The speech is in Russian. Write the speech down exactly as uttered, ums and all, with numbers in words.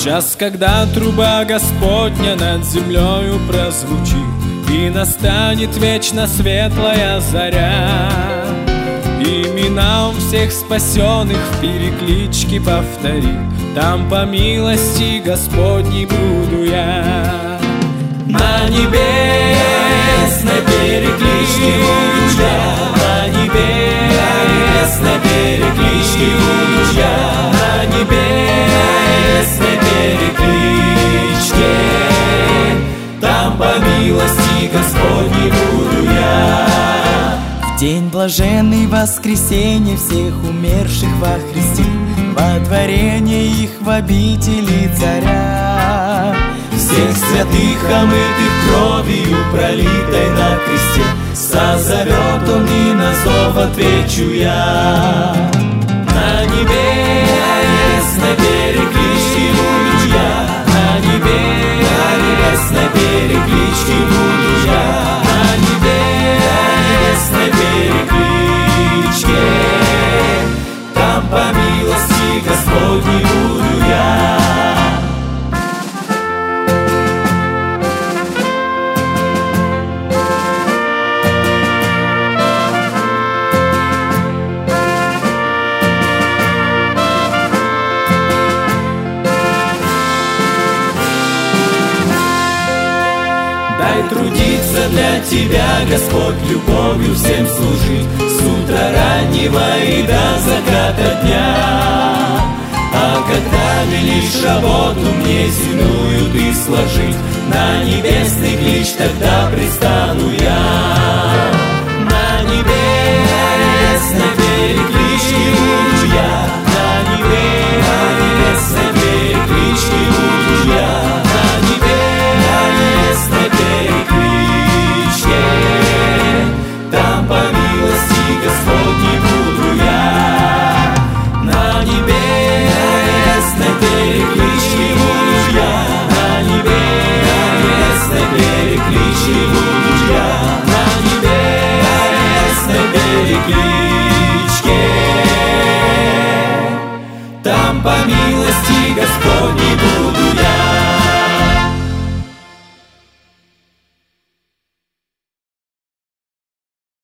Час, когда труба Господня над землею прозвучит, и настанет вечно светлая заря. Имена он всех спасенных в перекличке повторит, там по милости Господней буду я. На небесной перекличке буду я, на небесной перекличке буду я, на небесной перекличке, там по милости Господней буду я. В день блаженный воскресенья всех умерших во Христе, водворение их в обители Царя. Всех святых, омытых кровью, пролитой на кресте, созовет он, и на зов отвечу я. На небесной перекличке буду я, на небесной перекличке буду я, на небесной перекличке, там по милости Господней буду я. Дай трудиться для Тебя, Господь, любовью всем служить, с утра раннего и до заката дня. А когда велишь работу мне земную Ты сложить, на небесный клич тогда пристану я. На небесной перекличке буду я, на небесной перекличке буду я, на небесной перекличке, там по милости Господней буду я. На небесной перекличке буду я, на небесной перекличке буду я, на небесной перекличке, там по милости Господней